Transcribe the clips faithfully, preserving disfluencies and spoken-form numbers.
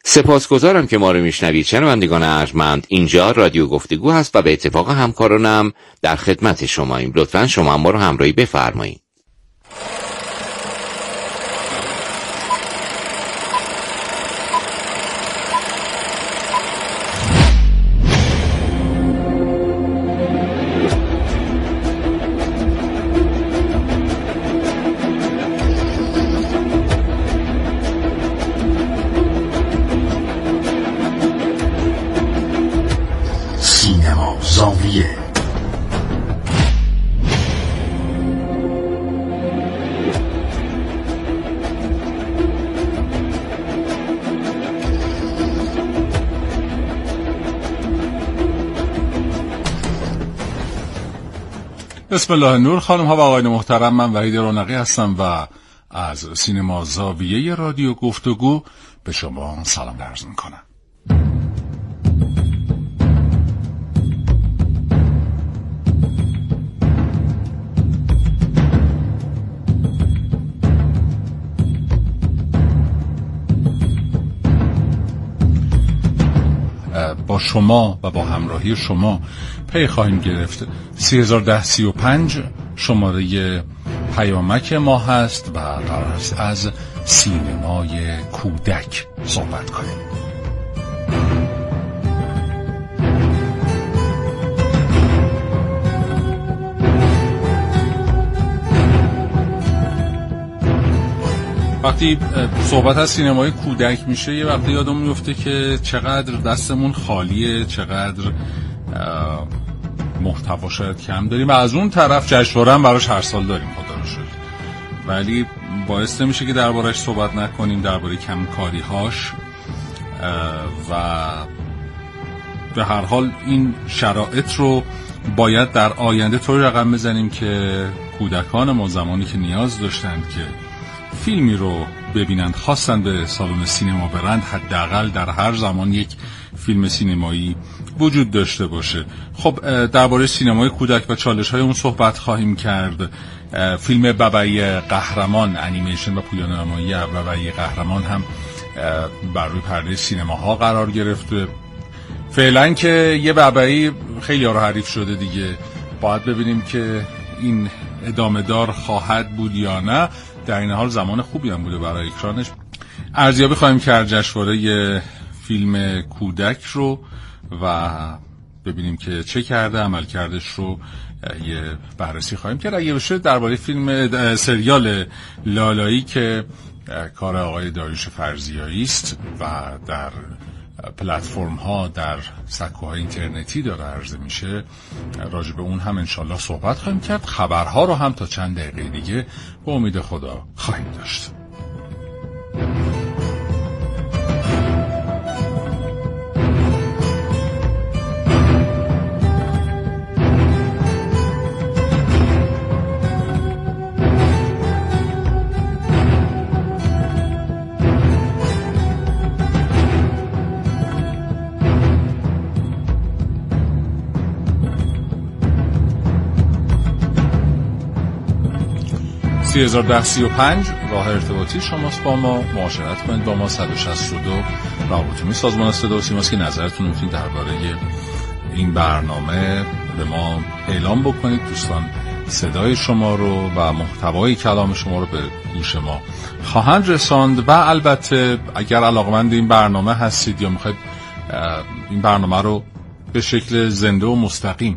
سپاسگزارم که ما رو میشنوید. شنوندگان ارجمند، اینجا رادیو گفتگو هست و به اتفاق همکارانم در خدمت شماییم. لطفاً شما ما رو همراهی بفرمایید. زاویه بسم الله نور. خانم ها و آقایان محترم، من وحید رونقی هستم و از سینما زاویه رادیو گفتگو به شما سلام عرض میکنم. با شما و با همراهی شما پی خواهیم گرفت. سه هزار و ده سی و پنج شماره پیامک ما هست و قرار است از سینمای کودک صحبت کنیم. وقتی صحبت از سینمای کودک میشه یه وقتی یادم میفته که چقدر دستمون خالیه، چقدر محتوا شاید کم داریم و از اون طرف جشنواره هم براش هر سال داریم خدا رو شکر، ولی باعث نمیشه که دربارش صحبت نکنیم، درباره کمکاری هاش و به هر حال این شرایط رو باید در آینده طوری رقم بزنیم که کودکان ما زمانی که نیاز داشتند که فیلمی رو ببینند، خواستن به سالن سینما برند، حداقل در هر زمان یک فیلم سینمایی وجود داشته باشه. خب درباره سینمای کودک و چالش‌های اون صحبت خواهیم کرد. فیلم ببعی قهرمان، انیمیشن و پویانمایی ببعی قهرمان هم بر روی پرده سینماها قرار گرفته. فعلا که یه ببعی خیلی ها رو حریف شده دیگه، باید ببینیم که این ادامه دار خواهد بود یا نه. در این حال زمان خوبی هم بوده برای اکرانش. ارزیابی خواهیم کرد جشنواره فیلم کودک رو و ببینیم که چه کرده، عمل کردش رو یه بررسی خواهیم کرد. اگه بشه درباره فیلم سریال لالایی که کار آقای داریوش فرزیایی است و در پلتفرم ها، در سکوهای اینترنتی داره عرضه میشه، راجع به اون هم انشالله صحبت خواهیم کرد. خبرها رو هم تا چند دقیقه دیگه به امید خدا خواهیم داشت. سه هزار و ده سی و پنج راه ارتباطی شماست با ما، معاشرت کنید با ما. صد و شصت و دو رابطه‌می سازمان صدا و سیماست که نظرتون رو میتونید درباره این برنامه به ما اعلام بکنید. دوستان صدای شما رو و محتوای کلام شما رو به گوش ما خواهند رساند و البته اگر علاقمند این برنامه هستید یا میخواید این برنامه رو به شکل زنده و مستقیم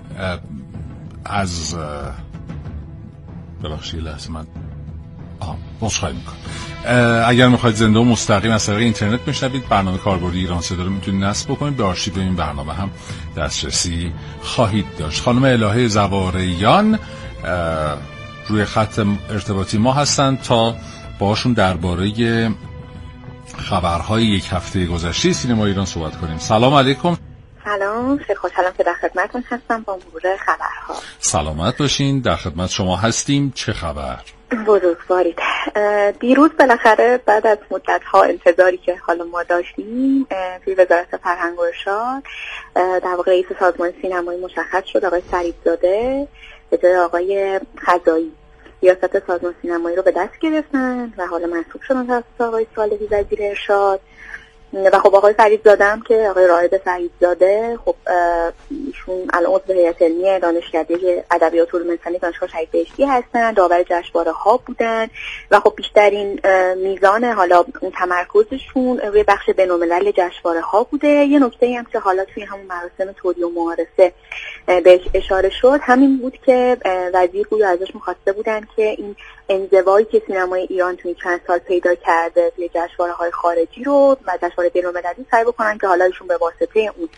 از ببخشید لحظه من آها بازخواهی میکنم اگر میخواید زنده و مستقیم از طریق اینترنت بشنوید، برنامه کاربردی ایران صدا رو میتونید نصب بکنید. به آرشیو این برنامه هم دسترسی خواهید داشت. خانم الهه زواریان روی خط ارتباطی ما هستند تا باشون درباره خبرهای یک هفته گذشته سینما ایران صحبت کنیم. سلام علیکم. سلام، خیلی خوشحالم که در خدمتتون هستم با مرور خبرها. سلامت باشین، در خدمت شما هستیم. چه خبر؟ بزرگوارید. دیروز بالاخره بعد از مدت‌ها انتظاری که حالا ما داشتیم، توی وزارت فرهنگ و ارشاد در واقع رئیس سازمان سینمایی مشخص شد، آقای سریبزاده به جای آقای خزایی ریاست سازمان سینمایی رو به دست گرفتن و حالا منصوب شدن توسط آقای صالحی وزیر ارشاد و خب آقای فریدزاده هم که آقای رائد فریدزاده خب ایشون الان عضو هیئت علمی دانشکده ادبیات و علوم انسانی دانشگاه شهید بهشتی هستن، داور جشنواره ها بودن و خب بیشترین میزان حالا اون تمرکزشون روی بخش بین‌الملل جشنواره ها بوده. یه نکته هم که حالا توی همون مراسم توری و معارفه بهش اشاره شد همین بود که وزیر گویا ازش می‌خواسته بودن که این انزوایی که سینمای ایران توی چند سال پیدا کرده توی جشنواره‌های خارجی رو و جشنواره بین‌المللی سعی بکنن که حالا ایشون به واسطه اون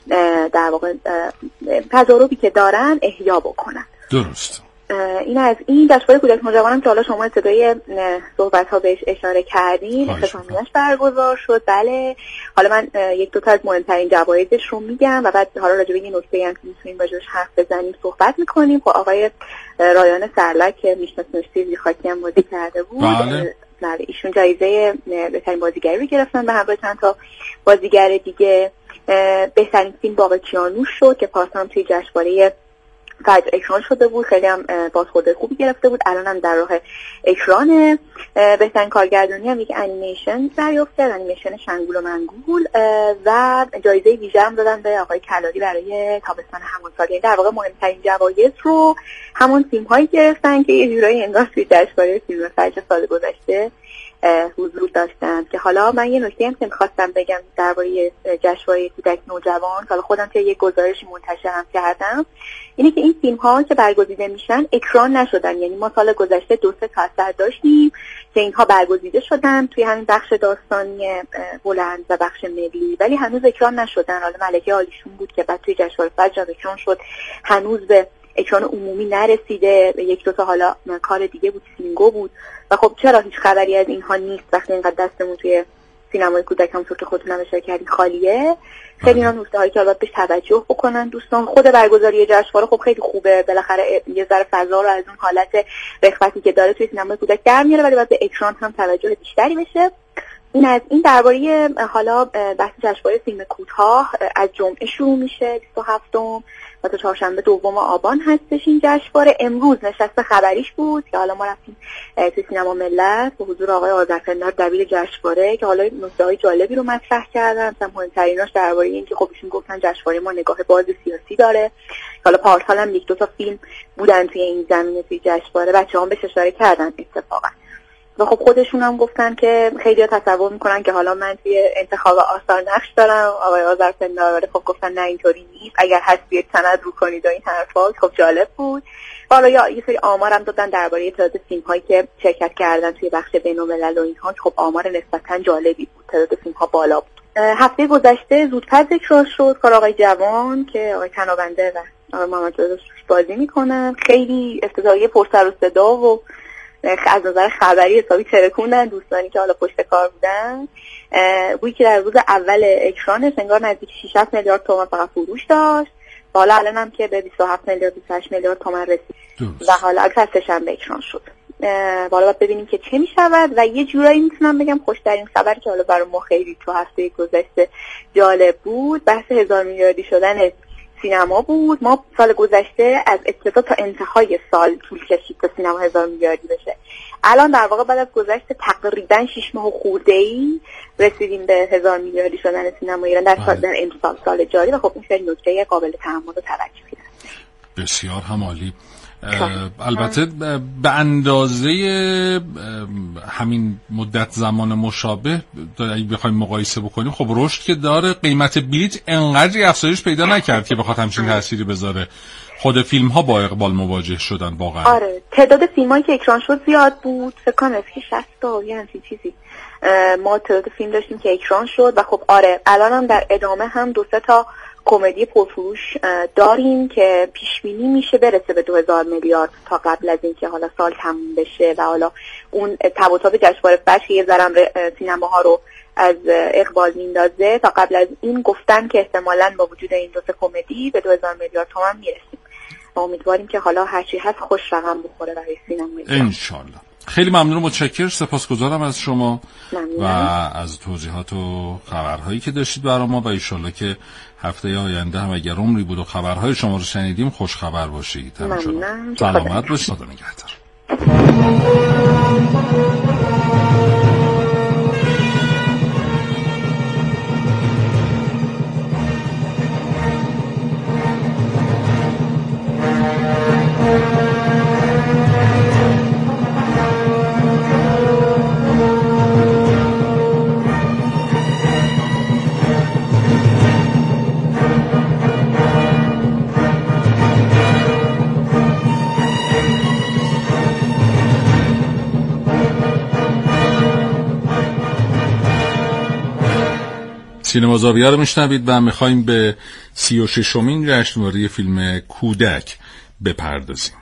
در واقع تجاربی که دارن احیا بکنن. درست. این از این جشنواره کودک نوجوانم که حالا شما ابتدای صحبت‌ها بهش اشاره کردین اختتامیه‌اش برگزار شد. بله حالا من یک دو تا از مهمترین جوایزش رو میگم و بعد حالا راجع به این نکته هم که می‌تونیم راجعش حرف بزنیم صحبت می‌کنیم. خب آقای رایان سرلک که میشناسید زیر خاکی هم بازی کرده بود. بله. بله ایشون جایزه بهترین بازیگری رو گرفتن به همراه چند تا بازیگر دیگه. بهترین فیلم باغ کیانوش شد که پارسال توی جشنواره فجر اکران شده بود، خیلی هم بازخورد خوبی گرفته بود، الان هم در راه اکرانه. بهترین کارگردانی هم یک انیمیشن دریافت کرد، انیمیشن شنگول و منگول و جایزه ویژه هم دادن به آقای کلاری برای تابستان همون سال. یعنی در واقع مهمترین جوایز رو همون تیم هایی گرفتن که یه جورایی انگار توی جشنواره فیلم فجر سال گذشته حضور داشتن. که حالا من یه نکته هم که می‌خواستم بگم درباره جشنواره کودک نوجوان، حالا خودم که یه گزارشی منتشرم کردم، اینه که این فیلم‌ها که برگزیده میشن اکران نشدن. یعنی ما سال گذشته دو سه تا اثر داشتیم که اینها برگزیده شدن توی همین بخش داستانی بلند و بخش ملی، ولی هنوز اکران نشدن. حالا ملکه عالیشون بود که بعد توی جشنواره فجر اکران شد، هنوز به اکران عمومی نرسیده. یک دو تا حالا کار دیگه بود، سینگو بود و خب چرا هیچ خبری از اینها نیست وقتی اینقدر دستمون توی سینمای کودک همونطور که خودتون هم اشاره کردین خالیه. خیلی اینا نکته‌هایی که البته بهش توجه بکنن دوستان. خود برگزاری جشنواره خب خیلی خوبه، بالاخره یه ذره فضا رو از اون حالت رخوتی که داره توی سینمای کودک در میاره، ولی باید به اکران هم توجه بیشتری بشه. این از این درباره حالا بحث جشنواره فیلم کوتاه از جمعه شروع میشه بیست و هفتم و تا چهارشنبه دوم آبان هستش این جشنواره. امروز نشست خبریش بود که حالا ما رفتیم تو سینما ملت به حضور آقای آذرپندار دبیر جشنواره که حالا نکته‌های جالبی رو مطرح کردن. مثلا مهمتریناش درباره این که خب ایشون گفتن جشنواره ما نگاه باز سیاسی داره. حالا پارسال هم یک دو تا فیلم بودن توی این زمینه توی جشنواره، بچه‌ها بهش اشاره کردن اتفاقا. و خب خودشون هم گفتن که خیلی تصور میکنن که حالا من توی انتخاب آثار نقش دارم. آقای آذرپندار خب گفتن نه اینطوری نیست، اگر هست بیاید سند رو کنید و این حرفا. خب جالب بود. حالا یا یه سری آمارم دادن درباره تعداد فیلم‌هایی که شرکت کردن توی بخش بین‌الملل و اینها. خب آمار نسبتاً جالبی بود، تعداد فیلم‌ها بالا بود. هفته گذشته زودپس اکران شد کار آقای جوان که آقای تنابنده و آقای محمد رضا بازی میکنن. خیلی افتضاحی پرسر و صدا و از نظر خبری حسابی ترکوندن دوستانی که حالا پشت کار بودن. گویی که در روز اول اکرانش انگار نزدیک شش هفت میلیارد تومان فقط فروش داشت و حالا الان هم که به بیست و هفت میلیارد بیست و هشت میلیارد تومان رسید و حالا اگه سه‌شنبه اکران شد. حالا باید ببینیم که چه میشود و یه جورایی میتونم بگم خوشترین خبر که حالا برای ما خیلی تو هفته گذشته جالب بود بحث هزار میلیاردی شدن سینما بود. ما سال گذشته از ابتدا تا انتهای سال طول کشید تا سینما هزار میلیاردی بشه. الان در واقع بعد از گذشت تقریبا شش ماه خورده‌ای رسیدیم به هزار میلیاردی شدن سینما ایران در سال در امسال سال جاری و خب این خیلی نکته قابل تأمل و توجهی است. بسیار هم عالی. البته به اندازه همین مدت زمان مشابه اگه بخوایم مقایسه بکنیم خب رشد که داره. قیمت بلیت انقدری افزایش پیدا نکرد که بخواد همچین تأثیری بذاره. خود فیلم ها با اقبال مواجه شدن واقعا. آره تعداد فیلم هایی که اکران شد زیاد بود، فکر کنم شصت تا یا همچین چیزی ما تعداد فیلم داشتیم که اکران شد و خب آره الان هم در ادامه هم دو سه تا کمدی پرفروش داریم که پیش بینی میشه برسه به دو هزار میلیارد تا قبل از اینکه حالا سال تموم بشه و حالا اون تب و تاب جشنواره فجر که یه ذرم سینماها رو از اقبال میندازه تا قبل از این گفتن که احتمالاً با وجود این دو تا کمدی به دو هزار میلیارد تومان میرسیم و امیدواریم که حالا هرچی هست خوش رقم بخوره برای سینما ان شاء الله. خیلی ممنون و متشکرم، سپاسگزارم از شما ممنون. و از توضیحات و خبرهایی که داشتید برای ما و ان شاء الله که هفته آینده هم اگر عمری بود و خبرهای شما رو شنیدیم خوش خبر باشید. ممنون. سلامت باشید. خدا نگهدار. سینما زاویه رو میشنوید و میخوایم به سی و ششمین جشنواره فیلم کودک بپردازیم.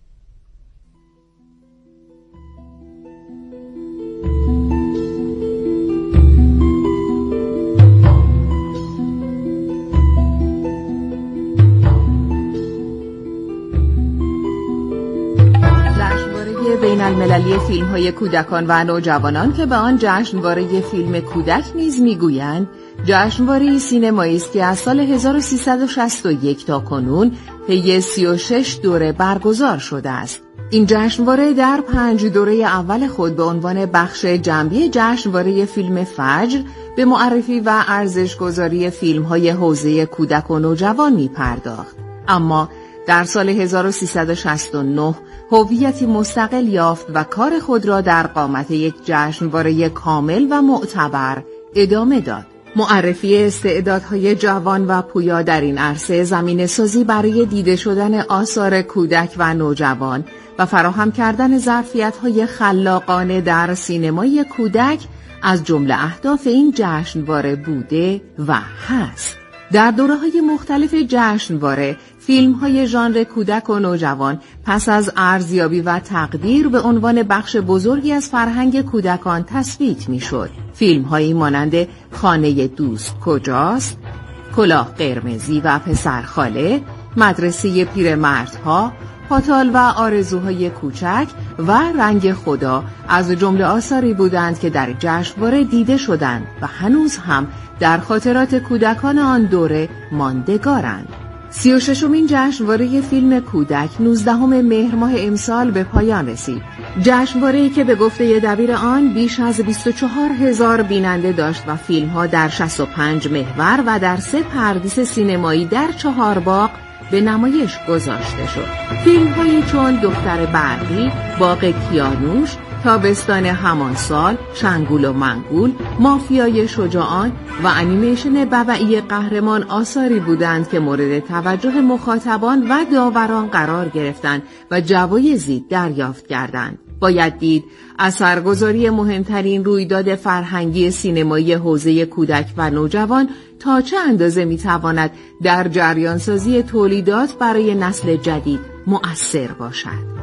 بین المللی فیلم های کودکان و نوجوانان که به آن جشنواره فیلم کودک نیز میگویند، جشنواره سینمایی است که از سال هزار و سیصد و شصت و یک تا کنون طی سی و شش دوره برگزار شده است. این جشنواره در پنج دوره اول خود به عنوان بخش جنبی جشنواره فیلم فجر به معرفی و ارزش‌گذاری فیلم‌های حوزه کودک و نوجوان می‌پرداخت. اما در سال هزار و سیصد و شصت و نه هویتی مستقل یافت و کار خود را در قامت یک جشنواره کامل و معتبر ادامه داد. معرفی استعدادهای جوان و پویا در این عرصه زمینه سازی برای دیده شدن آثار کودک و نوجوان و فراهم کردن ظرفیت‌های خلاقانه در سینمای کودک از جمله اهداف این جشنواره بوده و هست. در دوره‌های مختلف جشنواره فیلم‌های ژانر کودک و نوجوان پس از ارزیابی و تقدیر به عنوان بخش بزرگی از فرهنگ کودکان تثبیت می‌شد. فیلم‌هایی مانند خانه دوست کجاست، کلاه قرمزی و پسرخاله، مدرسه پیرمردها، پاتال و آرزوهای کوچک و رنگ خدا از جمله آثاری بودند که در جشنواره دیده شدند و هنوز هم در خاطرات کودکان آن دوره ماندگارند. سی و ششمین جشنواره فیلم کودک نوزدهم مهر ماه امسال به پایان رسید. جشنواره‌ای که به گفته دبیر آن بیش از بیست و چهار هزار بیننده داشت و فیلم‌ها در شصت و پنج محور و در سه پردیس سینمایی در چهار باغ به نمایش گذاشته شد. فیلم‌هایی چون دختر برقی، باغ کیانوش، تابستان همان سال، شنگول و منگول، مافیای شجاعان و انیمیشن بوعی قهرمان آثاری بودند که مورد توجه مخاطبان و داوران قرار گرفتند و جوایزی دریافت کردند. باید دید اثرگذاری مهمترین رویداد فرهنگی سینمایی حوزه کودک و نوجوان تا چه اندازه میتواند در جریانسازی تولیدات برای نسل جدید مؤثر باشد.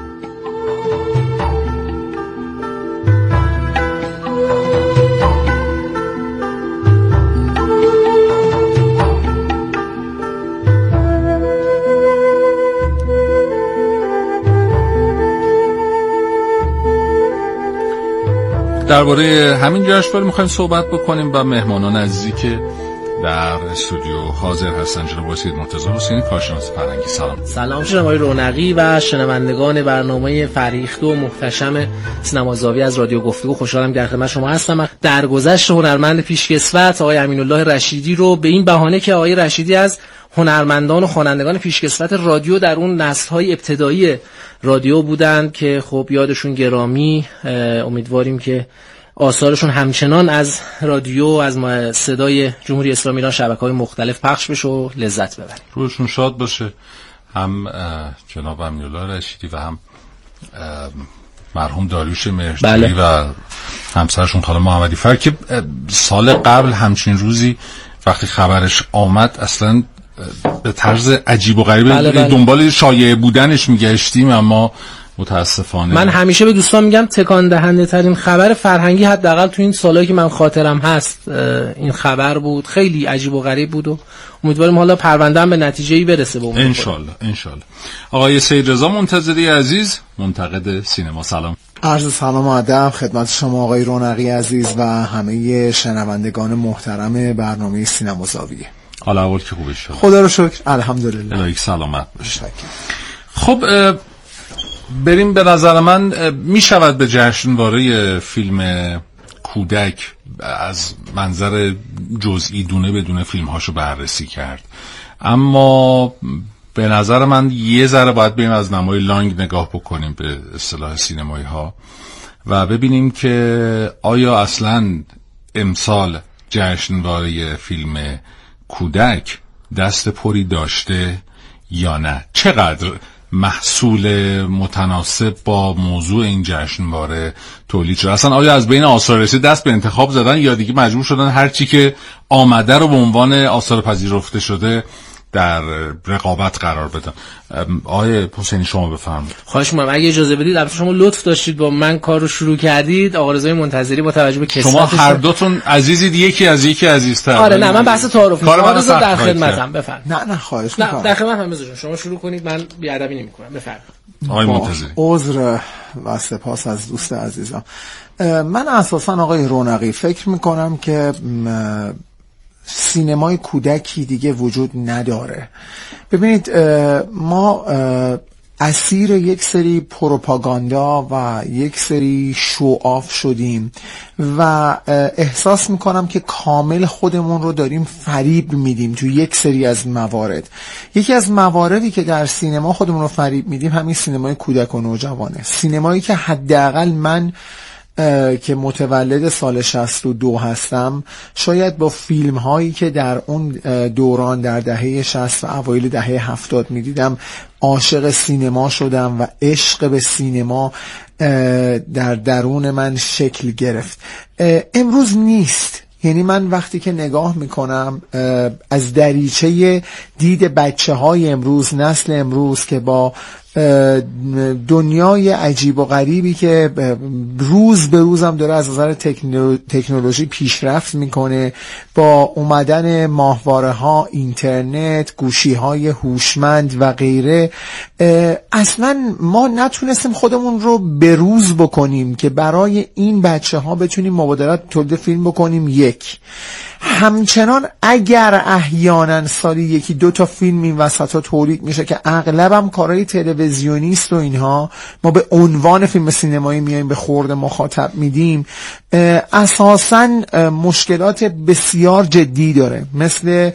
درباره همین جشنواره میخوایم صحبت بکنیم و مهمانان عزیزی که در استودیو حاضر هستن جناب آقای سید مرتضی حسینی، کارشناس فرهنگی. سلام. سلام جناب آقای رونقی و شنوندگان برنامه فریخته و محتشم سینما زاویه از رادیو گفتگو. خوشحالم در خدمت شما هستم. درگذشت هنرمند پیشکسوت آقای امین‌الله رشیدی رو به این بهانه که آقای رشیدی از هنرمندان و خوانندگان پیشکسوت رادیو در اون نسل‌های ابتدایی رادیو بودند که خب یادشون گرامی، امیدواریم که آثارشون همچنان از رادیو، از صدای جمهوری اسلامی ایران شبکه‌های مختلف پخش بشه و لذت ببریم. روشون شاد باشه. هم جناب امین‌الله رشیدی و هم مرحوم داریوش مهرجویی بله. و همسرشون خانم محمدی فر که سال قبل همچین روزی وقتی خبرش آمد اصلا به طرز عجیب و غریب بله بله. دنبال شایعه بودنش میگشتیم، اما متاسفانه من همیشه به دوستان میگم تکان دهنده ترین خبر فرهنگی حداقل تو این سالایی که من خاطرم هست این خبر بود. خیلی عجیب و غریب بود و امیدواریم حالا پرونده هم به نتیجه‌ای برسه. به ان شاء الله ان شاء الله. آقای سید رضا منتظری عزیز، منتقد سینما، سلام. عرض سلام و ادب خدمت شما آقای رونقی عزیز و همه شنوندگان محترم برنامه سینما زاویه. حالا اول که خوبه شد؟ خدا رو شکر، الحمدلله. الهی سلامت باشه. خب بریم. به نظر من می شود به جشنواره فیلم کودک از منظر جزئی دونه بدونه فیلم هاشو بررسی کرد، اما به نظر من یه ذره باید بریم از نمای لانگ نگاه بکنیم به اصطلاح سینمایی ها و ببینیم که آیا اصلا امسال جشنواره فیلم کودک دست پری داشته یا نه. چقدر محصول متناسب با موضوع این جشنواره تولید شده. اصلا آیا از بین آثار رسید دست به انتخاب زدن یا دیگه مجبور شدن هر چی که آمده رو به عنوان آثار پذیرفته شده در رقابت قرار بدن؟ آقای حسینی شما بفرمایید. خواهش می‌کنم اگه اجازه بدید، البته شما لطف داشتید با من کار رو شروع کردید. آقا رضای منتظری با توجه به کسرت شما هر دوتون عزیزید، یکی از یکی عزیزتر. آره نه، من بحث تعارف نیست. آقا رضا در خدمتم، بفرمایید. نه نه خواهش می‌کنم. نه در خدمتم رضا، شما شروع کنید، من بی‌ادبی نمی‌کنم. بفرمایید. آقای منتظری. عذر و سپاس از دوست عزیزم. من اساساً آقای رونقی فکر می‌کنم که سینمای کودکی دیگه وجود نداره. ببینید ما اسیر یک سری پروپاگاندا و یک سری شوآف شدیم و احساس میکنم که کامل خودمون رو داریم فریب میدیم تو یک سری از موارد. یکی از مواردی که در سینما خودمون رو فریب میدیم همین سینمای کودک و نوجوانه. سینمایی که حداقل من که متولد سال شصت و دو هستم، شاید با فیلم هایی که در اون دوران در دهه شصت و اوایل دهه هفتاد میدیدم عاشق سینما شدم و عشق به سینما در درون من شکل گرفت. امروز نیست. یعنی من وقتی که نگاه میکنم از دریچه دید بچه های امروز، نسل امروز که با دنیای عجیب و غریبی که روز به روزم داره از نظر تکنولوژی پیشرفت میکنه، با اومدن ماهواره ها، اینترنت، گوشی های هوشمند و غیره، اصلا ما نتونستیم خودمون رو بروز بکنیم که برای این بچه ها بتونیم مبادرت تولید فیلم بکنیم. یک، همچنان اگر احیانا سالی یکی دو تا فیلم این وسط ها تولید میشه که اغلبم کارهای تلویزیونیست و اینها، ما به عنوان فیلم سینمایی میایم به خورد مخاطب میدیم، اساساً مشکلات بسیار جدی داره، مثل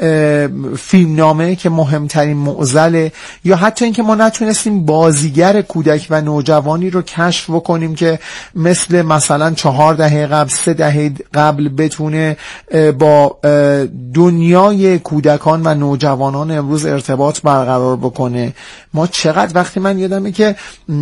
فیلمنامه که مهمترین معضله، یا حتی اینکه ما نتونستیم بازیگر کودک و نوجوانی رو کشف بکنیم که مثل مثلا چهار دهه قبل، سه دهه قبل بتونه با دنیای کودکان و نوجوانان امروز ارتباط برقرار بکنه. ما چقدر وقتی من یادمه که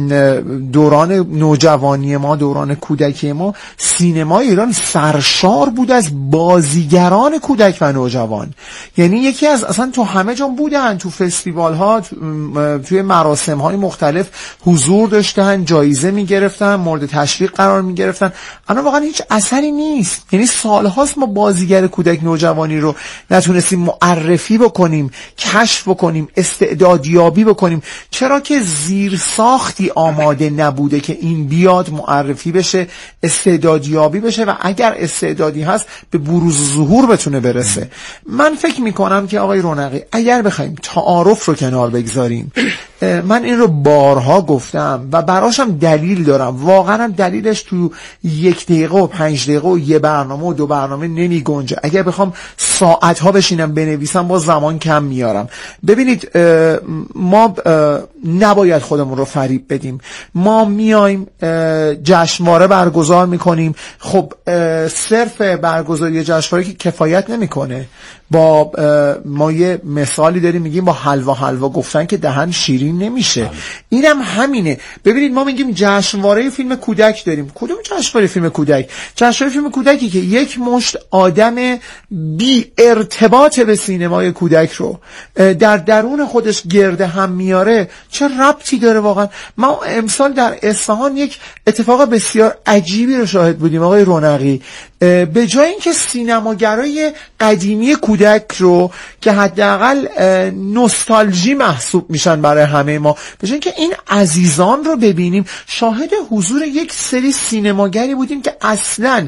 دوران نوجوانی ما، دوران کودکی ما، سینمای ایران سرشار بود از بازیگران کودک و نوجوان. یعنی یکی از اصلا تو همه جا بودن، تو فستیوال ها، توی مراسم های مختلف حضور داشتن، جایزه میگرفتن، مورد تشویق قرار میگرفتن. اما واقعا هیچ اثری نیست. یعنی سالهاست ما بازیگر کودک نوجوانی رو نتونستیم معرفی بکنیم، کشف بکنیم، استعدادیابی بکنیم. چرا که زیرساختی آماده نبوده که این بیاد معرفی بشه، استعدادیابی بشه و اگر استعدادی هست به بروز ظهور بتونه برسه. من فکر میکنم که آقای رونقی اگر بخوایم تعارف رو کنار بگذاریم، من این رو بارها گفتم و براشم دلیل دارم، واقعا دلیلش تو یک دقیقه و پنج دقیقه و یه برنامه و دو برنامه نمی گنجه. اگر بخوام ساعتها بشینم بنویسم با زمان کم میارم. ببینید ما نباید خودمون رو فریب بدیم. ما میایم جشنواره برگزار میکنیم، خب صرف برگزاری جشنواره که کفایت نمیکنه. با ما یه مثالی داریم میگیم با حلوا حلوا گفتن که دهن شیرین نمیشه. اینم هم همینه. ببینید ما میگیم جشنواره فیلم کودک داریم. کدوم جشنواره فیلم کودک؟ جشنواره فیلم کودکی که یک مشت آدم بی ارتباط به سینمای کودک رو در درون خودش گرده هم میاره، چه ربطی داره واقعا؟ ما امسال در اصفهان یک اتفاق بسیار عجیبی رو شاهد بودیم آقای رونقی. به جای اینکه سینماگرای قدیمی کودک رو که حداقل نوستالژی محسوب میشن برای همه ما، به جای اینکه این عزیزان رو ببینیم، شاهد حضور یک سری سینماگری بودیم که اصلا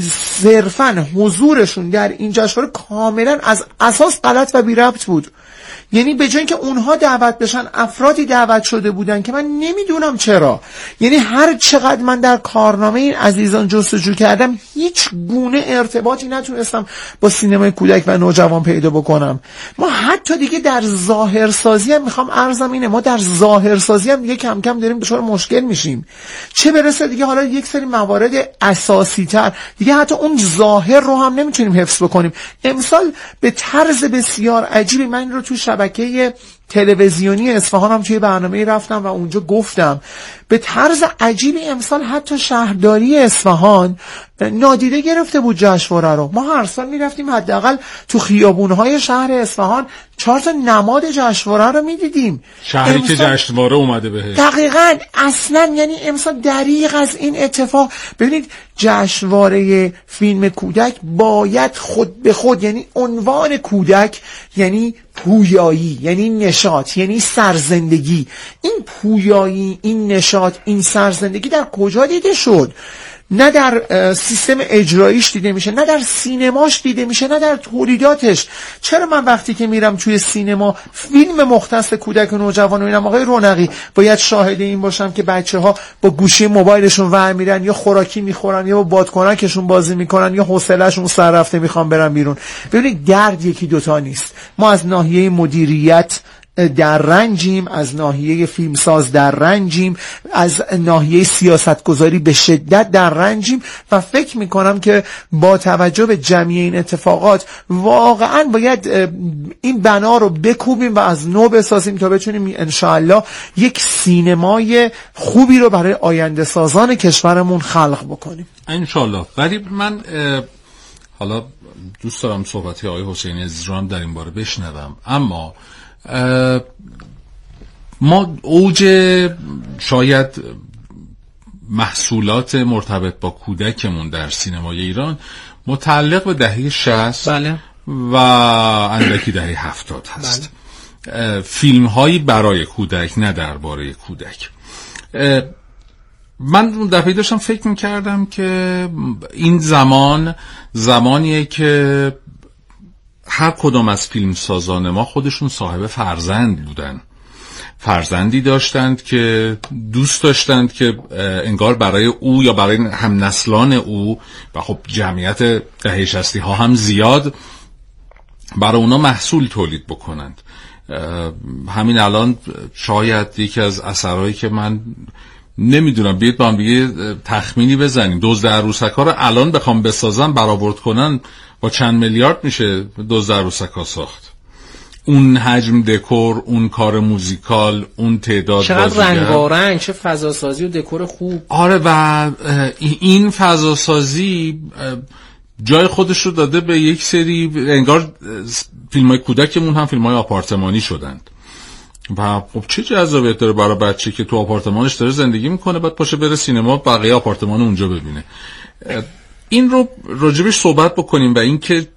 صرفا حضورشون در این جشنواره کاملا از اساس غلط و بی ربط بود. یعنی به جای اینکه اونها دعوت بشن، افرادی دعوت شده بودن که من نمیدونم چرا. یعنی هر چقدر من در کارنامه این عزیزان جستجو کردم، هیچ گونه ارتباطی نتونستم با سینمای کودک و نوجوان پیدا بکنم. ما حتی دیگه در ظاهرسازی هم، میخوام عرضم اینه، ما در ظاهرسازی هم دیگه کم کم داریم دچار مشکل میشیم. چه برسه دیگه حالا یک سری موارد اساسی تر، دیگه حتی اون ظاهر رو هم نمیتونیم حفظ بکنیم. امسال به طرز بسیار عجیبی من رو تو شبکه تلویزیونی اصفهان هم توی برنامه رفتم و اونجا گفتم به طرز عجیبی امسال حتی شهرداری اصفهان نادیده گرفته بود جشنواره رو. ما هر سال میرفتیم حداقل تو خیابون‌های شهر اصفهان چهار تا نماد جشنواره رو میدیدیم، شهری که جشنواره اومده بهش. دقیقاً. اصلا یعنی امسال دریغ از این اتفاق. ببینید جشنواره فیلم کودک باید خود به خود، یعنی عنوان کودک یعنی پویایی، یعنی نشاط، یعنی سرزندگی. این پویایی، این نشاط، این سرزندگی در کجا دیده شد؟ نه در سیستم اجراییش دیده میشه، نه در سینماش دیده میشه، نه در تولیداتش. چرا من وقتی که میرم توی سینما فیلم مختص کودک و نوجوان میبینم آقای رونقی باید شاهد این باشم که بچه ها با گوشی موبایلشون ور میرن یا خوراکی میخورن یا با بادکنکشون بازی میکنن یا حوصله‌شون سر رفته میخوان برن بیرون؟ ببینید درد یکی دوتا نیست. ما از ناحیه مدیریت در رنجیم، از ناحیه فیلمساز در رنجیم، از ناحیه سیاستگذاری به شدت در رنجیم و فکر میکنم که با توجه به جمعی این اتفاقات واقعا باید این بنا رو بکوبیم و از نو بسازیم تا بتونیم انشاءالله یک سینمای خوبی رو برای آینده سازان کشورمون خلق بکنیم انشاءالله. ولی من حالا دوست دارم صحبتی آقای حسینی عزیز رو هم در این باره بشنوم، اما ما اوج شاید محصولات مرتبط با کودکمون در سینمای ایران متعلق به دهه شصت بله. و اندکی دهه هفتاد هست. بله. فیلم هایی برای کودک نه درباره کودک. من اون دفعه داشتم فکر میکردم که این زمان زمانیه که هر کدام از فیلم سازان ما خودشون صاحب فرزند بودن، فرزندی داشتند که دوست داشتند که انگار برای او یا برای هم نسلان او و خب جمعیت دهه شصتی ها هم زیاد برای اونا محصول تولید بکنند. همین الان شاید یکی از اثرهایی که من نمیدونم، بیاید با هم دیگه تخمینی بزنیم، دزد عروسک ها رو الان بخوام بسازن برآورد کنن با چند میلیارد میشه دزد عروسک ها ساخت. اون حجم دکور، اون کار موزیکال، اون تعداد بازیگر، چقدر رنگارنگ، چه فضاسازی و دکور خوب. آره و این فضاسازی جای خودش رو داده به یک سری انگار فیلم‌های کودکمون هم فیلم‌های آپارتمانی شدند و خب چه جذابیت داره برای بچه که تو آپارتمانش داره زندگی میکنه بعد پاشه بره سینما بقیه آپارتمان اونجا ببینه. این رو راجبش صحبت بکنیم و این که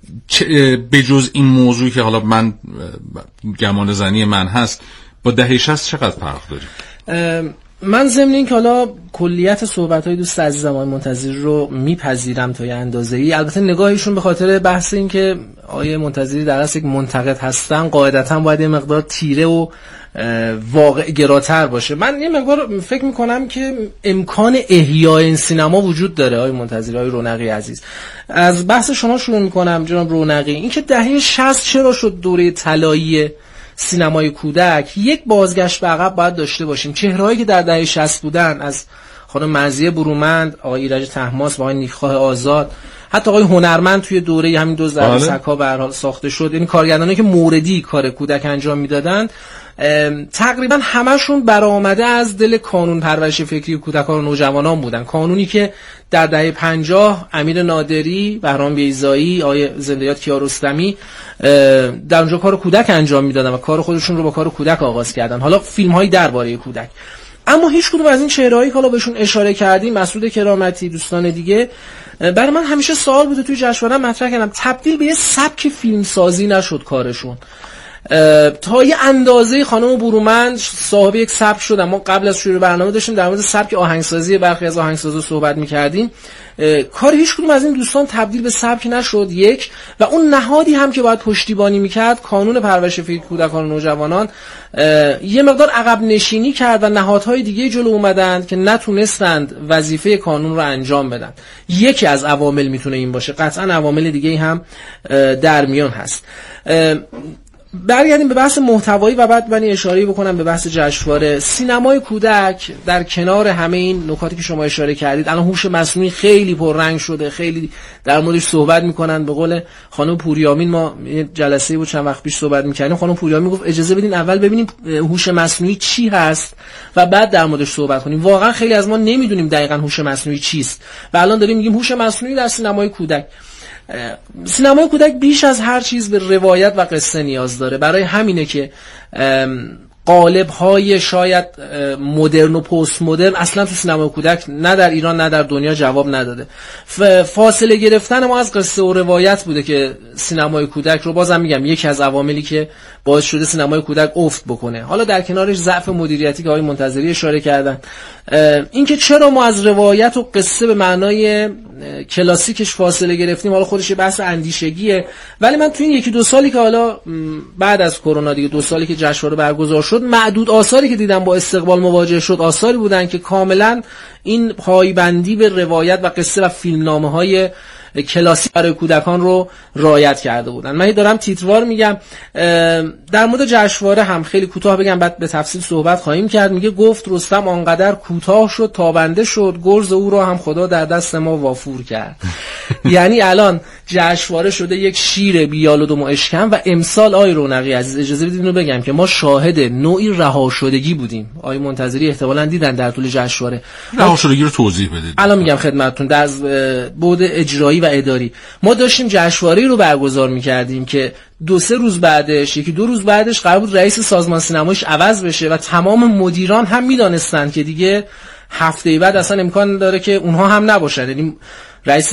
بجز این موضوعی که حالا من گمان زنی من هست با دهه شصت چقدر فرق داریم؟ من ضمن این که حالا کلیت صحبت‌های دوست عزیزم آقای منتظری رو میپذیرم تا یه اندازه‌ای، البته نگاهشون به خاطر بحث این که آقای منتظری در اصل یک منتقد هستن قاعدتاً باید یه مقدار تیره و واقع گراتر باشه. من یه مقدار فکر میکنم که امکان احیای این سینما وجود داره. آقای منتظری، آقای رونقی عزیز، از بحث شما شروع میکنم جناب رونقی. این که دهه شصت چرا شد دوره طلایی سینمای کودک، یک بازگشت به عقب باید داشته باشیم. چهرهایی که در دهه شصت بودن، از خانم مرضیه برومند، آقای ایرج طهماسب و آقای نیکخواه آزاد، حتی آقای هنرمند توی دوره همین دزد عروسک‌ها به هر حال ساخته شد، یعنی کارگردانایی که موردی کار کودک انجام میدادن تقریبا همشون برآمده از دل کانون پرورش فکری کودکان و نوجوانان بودن. کانونی که در دهه پنجاه امیر نادری، بهرام بیضایی، آقای زنده‌یاد کیارستمی در اونجا کار کودک انجام میدادن و کار خودشون رو با کار کودک آغاز کردن، حالا فیلم‌های درباره کودک. اما هیچ کدوم از این چهرهایی که حالا بهشون اشاره کردیم، مسعود کرامتی، دوستان دیگه، برای من همیشه سوال بوده توی جشنواره مطرح کردم، تبدیل به یه سبک فیلمسازی نشد کارشون؟ تا یه اندازه خانم برومند صاحب یک سبک شدن. ما قبل از شروع برنامه داشتیم در مورد سبک آهنگسازی برخی از آهنگسازا صحبت می‌کردیم. کار هیچ کدوم از این دوستان تبدیل به سبک نشد، یک، و اون نهادی هم که باید پشتیبانی می‌کرد، کانون پرورش فکری کودکان و نوجوانان، یه مقدار عقب نشینی کرد و نهادهای دیگه جلو اومدند که نتونستند وظیفه کانون رو انجام بدن. یکی از عوامل میتونه این باشه، قطعاً عوامل دیگه هم در میان هست. برگردیم به بحث محتوایی و بعد من اشاره بکنم به بحث جشنواره. سینمای کودک در کنار همه این نکاتی که شما اشاره کردید، الان هوش مصنوعی خیلی پررنگ شده، خیلی در موردش صحبت میکنن. به قول خانم پوریامین، ما یه جلسه‌ای بود چند وقت پیش صحبت میکردیم، خانم پوریامین گفت اجازه بدین اول ببینیم هوش مصنوعی چی هست و بعد در موردش صحبت کنیم. واقعا خیلی از ما نمیدونیم دقیقاً هوش مصنوعی چیست و الان داریم میگیم هوش مصنوعی در سینمای کودک. سینمای کودک بیش از هر چیز به روایت و قصه نیاز داره. برای همینه که قالب‌های شاید مدرن و پست مدرن اصلا تو سینمای کودک نه در ایران نه در دنیا جواب نداده. فاصله گرفتن ما از قصه و روایت بوده که سینمای کودک رو، بازم میگم، یکی از عواملی که باعث شده سینمای کودک افت بکنه. حالا در کنارش ضعف مدیریتی که آقای منتظری اشاره کردن، اینکه چرا ما از روایت و قصه به معنای کلاسیکش فاصله گرفتیم، حالا خودش بحث اندیشگیه. ولی من تو این یکی دو سالی که حالا بعد از کرونا دیگه دو سالی که جشنواره برگزار شد، معدود آثاری که دیدم با استقبال مواجه شد آثاری بودن که کاملا این پایبندی به روایت و قصه و فیلمنامه‌های کلاسیک برای کودکان رو رعایت کرده بودن. من دارم تیتروار میگم. در مورد جشنواره هم خیلی کوتاه بگم، بعد به تفصیل صحبت خواهیم کرد. میگه گفت رستم آنقدر کوتاه شد تابنده شد، گرز او را هم خدا در دست ما وافور کرد. یعنی الان جشنواره شده یک شیر بیالودم و اشکم. و امسال آی رونقی عزیز اجازه بدید اینو بگم که ما شاهد نوعی رها شدگی بودیم. آی منتظری احتمالاً دیدن در طول جشنواره. رها شدگی رو توضیح بدید. الان میگم خدمتتون. در بعد اجرایی و اداری ما داشتیم جشنواره رو برگزار می‌کردیم که دو سه روز بعدش، یکی دو روز بعدش قرار بود رئیس سازمان سینمایش عوض بشه و تمام مدیران هم میدانستن که دیگه هفته بعد اصلا امکان داره که اونها هم نباشن. یعنی رئیس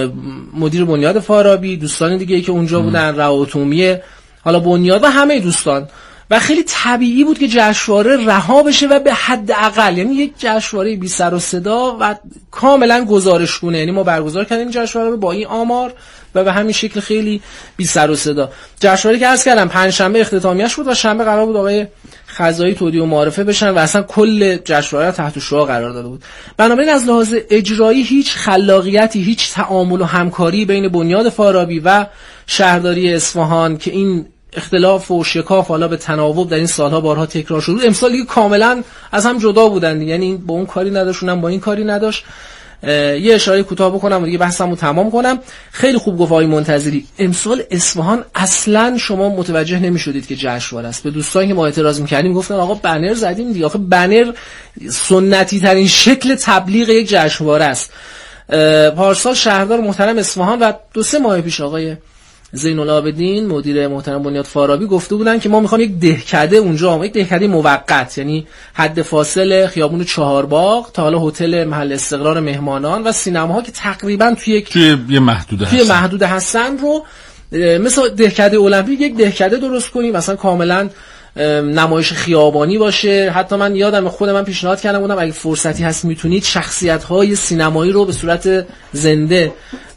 مدیر بنیاد فارابی، دوستان دیگه که اونجا بودن، رعاتومی، حالا بنیاد و همه دوستان. و خیلی طبیعی بود که جشنواره رها بشه و به حد اقل، یعنی یک جشنواره بی سر و صدا و کاملا گزارشگونه. یعنی ما برگزار کردیم جشنواره با این آمار و به همین شکل خیلی بی سر و صدا. جشنواره که عرض کردم پنجشنبه اختتامیه‌اش بود و شنبه قرار بود آقای خزایی تودیع و معرفه بشن و اصلا کل جشنواره تحت شعاع قرار داده بود. بنابراین از لحاظ اجرایی هیچ خلاقیتی، هیچ تعامل و همکاری بین بنیاد فارابی و شهرداری اصفهان که این اختلاف و شکاف حالا به تناوب در این سالها بارها تکرار شد، امسال دیگه کاملا از هم جدا بودن. یعنی این با اون کاری نداشت، اونم با این کاری نداشت. یه اشاره کوتاه بکنم و دیگه بحثمو تمام کنم. خیلی خوب گفت آقای منتظری، امسال اصفهان اصلا شما متوجه نمی‌شدید که جشنواره است. به دوستان که ما اعتراض می‌کردیم گفتن آقا بنر زدیم دیگه. آخه بنر سنتی ترین شکل تبلیغ یک جشنواره است. پارسال شهردار محترم اصفهان و دو سه ماه پیش آقای زین العابدین مدیر محترم بنیاد فارابی گفته بودن که ما میخوام یک دهکده اونجا، یک دهکده موقت، یعنی حد فاصل خیابون چهارباغ تا حالا هتل محل استقرار مهمانان و سینماها که تقریبا توی یک توی یه محدوده توی هستن. محدوده هستن رو مثل دهکده المپیک یک دهکده درست کنیم، مثلا کاملا نمایش خیابانی باشه. حتی من یادم خود من پیشنهاد کردم بودم اگه فرصتی هست میتونید شخصیت‌های سینمایی رو به صورت زنده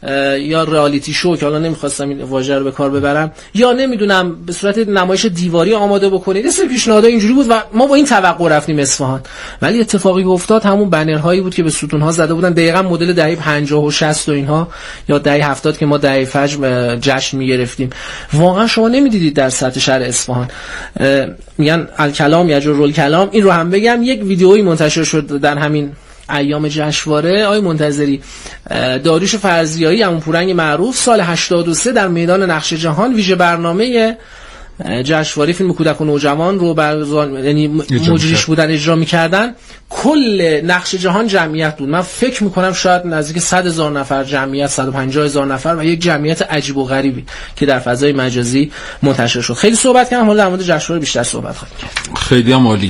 یا رئالیتی شو، که حالا نمیخواستم این واژه رو به کار ببرم، یا نمیدونم به صورت نمایش دیواری آماده بکنید. این پیشنهادها اینجوری بود و ما با این توقع رفتیم اصفهان. ولی اتفاقی که افتاد همون بنرهایی بود که به ستون‌ها زده بودن، دقیقاً مدل دهه پنجاه و شصت و اینها یا دهه هفتاد که ما دهه فجر جشن میگرفتیم. واقعا شما نمیدیدید در سطح شهر اصفهان. میگن الکلام یجر الکلام. این رو هم بگم، یک ویدئویی منتشر شد در همین ایام جشنواره. آقای منتظری، داریوش فرزیایی همون پورنگ معروف سال هشتاد و سه در میدان نقش جهان ویژه برنامه جشنواره فیلم کودک و نوجوان رو برگزار، یعنی مجریش بودن، اجرا می‌کردن. کل نقش جهان جمعیت بود. من فکر می‌کنم شاید نزدیک صد هزار نفر جمعیت، صد و پنجاه هزار نفر و یک جمعیت عجیب و غریبی که در فضای مجازی منتشر شد. خیلی صحبت کردم، حالا در مورد جشنواره بیشتر صحبت خواهیم کرد. خیلی هم عالی.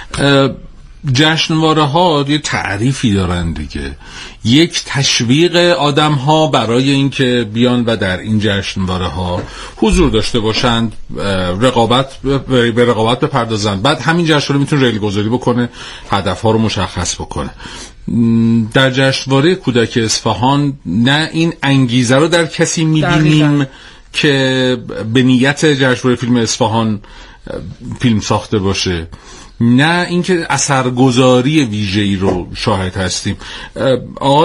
جشنواره ها یه تعریفی دارن دیگه، یک تشویق آدم ها برای اینکه بیان و در این جشنواره ها حضور داشته باشند، رقابت به رقابت بپردازند. بعد همین جشنواره میتونه ریل گذاری بکنه، هدف ها رو مشخص بکنه. در جشنواره کودک اصفهان نه این انگیزه رو در کسی میبینیم که به نیت جشنواره فیلم اصفهان فیلم ساخته باشه، نه اینکه اثرگذاری ویژه‌ای رو شاهد هستیم. آقای